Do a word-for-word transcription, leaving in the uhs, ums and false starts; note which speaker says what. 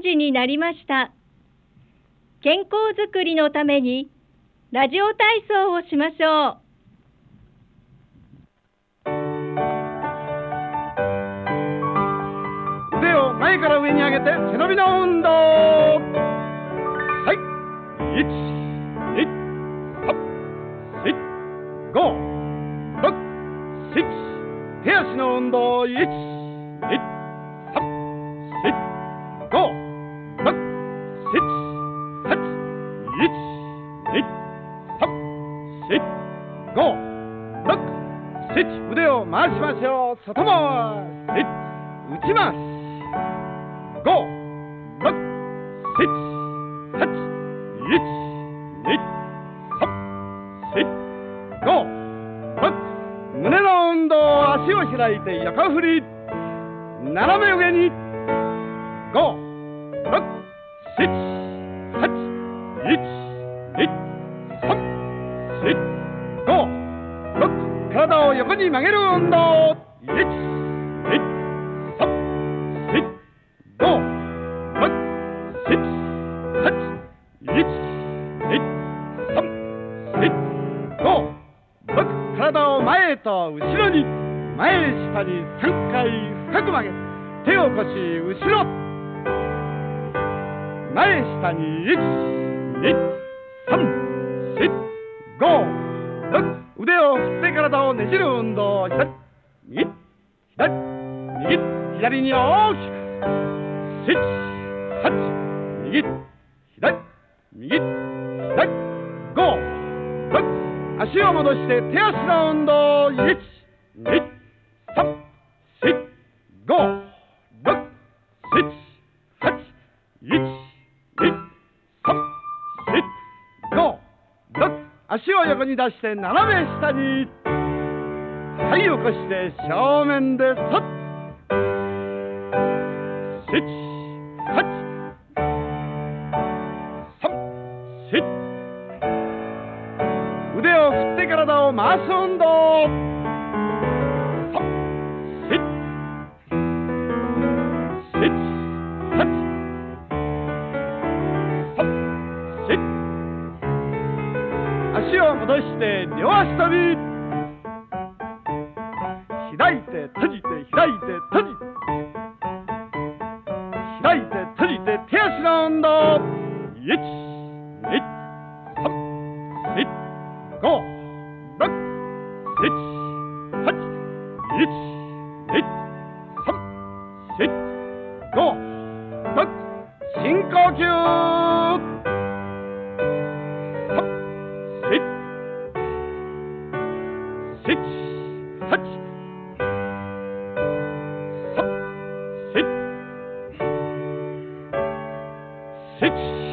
Speaker 1: 時になりました。健康づくりのためにラジオ体操をしましょう。
Speaker 2: 腕を前から上に上げて背伸びの運動。はい、いち、に、さん、し、ご、ろく、しち。手足の運動。いち、に、さん、し、ご、ろく、しち、はち。いち、に、さん、し、ご、ろく、しち。腕を回しましょう。外回し、内回し。ご、ろく、しち、はち。いち、に、さん、し、ご、ろく。胸の運動。足を開いて横振り。斜め上に。ご、ろく、しち、はち。いち、に、さん、し、ご、ろく。体を横に曲げる運動。いち、に、さん、し、ご、ろく、しち、はち。いち、に、さん、し、ご、ろく。体を前へと後ろに。前下にさんかい深く曲げ、手を腰後ろ。前下に。いち、に、さん、し、ご、ろく。腕を振って体をねじる運動。左、右、左、右、左に大きく。しち、はち、右、左、右、左、ご、ろく。足を戻して手足の運動。いち、に、さん、し、ご、ろく、しち、はち。いち、に、さん、し、ご、ろく。足を横に出して斜め下に。はい、起こして正面でそっ。しち、はち、さん、し。腕を振って体を回す運動。さん、し、し、はち、さん、し。足を戻して両足跳び。開いて閉じて開いて閉じて開いて閉じて手足の運動。いち、に、さん、し、ご、ろく、しち、はち。いち、に、さん、し、ご、ろく。深呼吸。さん、し、し、はち。さん、し、し。